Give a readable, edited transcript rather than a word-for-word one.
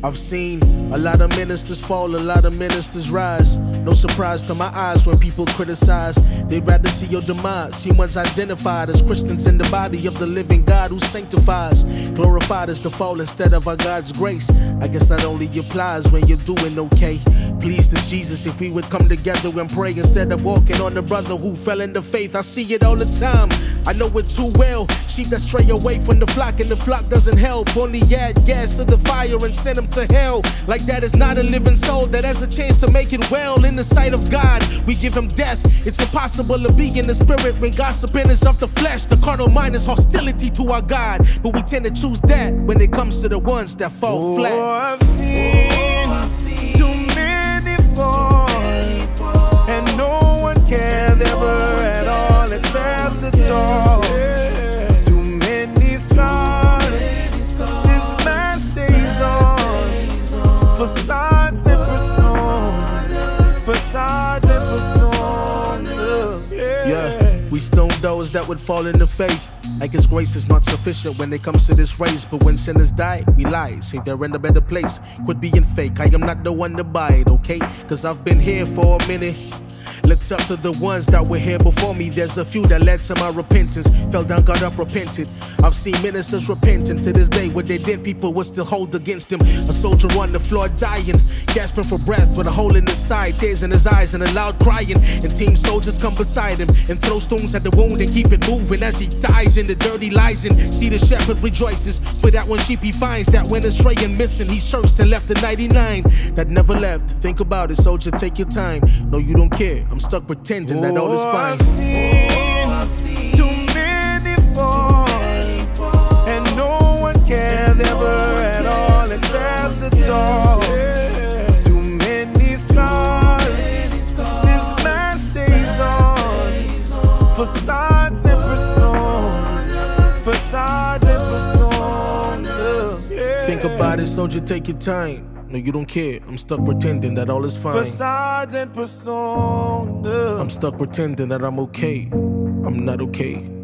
I've seen a lot of ministers fall, a lot of ministers rise. No surprise to my eyes when people criticize. They'd rather see your demise. See one's identified as Christians in the body of the living God who sanctifies. Glorified as the fall instead of our God's grace. I guess that only applies when you're doing okay. Please this Jesus, if we would come together and pray instead of walking on the brother who fell in the faith. I see it all the time, I know it too well. Sheep that stray away from the flock and the flock doesn't help. Only add gas to the fire and send them to hell. Like that is not a living soul that has a chance to make it well. In the sight of God, we give him death. It's impossible to be in the spirit when gossiping is of the flesh. The carnal mind is hostility to our God, but we tend to choose that when it comes to the ones that fall flat. I've seen too many fall, and no one cares ever at all except the dog. Too many scars, this man stays on. Facades and personas, facades and personas. Yeah, we stone those that would fall in the faith. Like his grace is not sufficient when it comes to this race. But when sinners die, we lie, say they're in a better place. Quit being fake, I am not the one to buy it, okay? Cause I've been here for a minute. Looked up to the ones that were here before me. There's a few that led to my repentance. Fell down, got up, repented. I've seen ministers repenting. To this day, what they did, people will still hold against them. A soldier on the floor dying, gasping for breath with a hole in his side, tears in his eyes and a loud crying. And team soldiers come beside him and throw stones at the wound and keep it moving as he dies in the dirty lies. And see the shepherd rejoices for that one sheep he finds that went astray and missing. He searched and left the 99 that never left. Think about it, soldier, take your time. No, you don't care. I'm stuck pretending that all is fine. I've seen too many fall, and no one cares ever at all except the dog. Too many scars, this man stays on. Facades and personas, facades and personas. Think about it, soldier, take your time. No, you don't care. I'm stuck pretending that all is fine. Facades and personas. I'm stuck pretending that I'm okay. I'm not okay.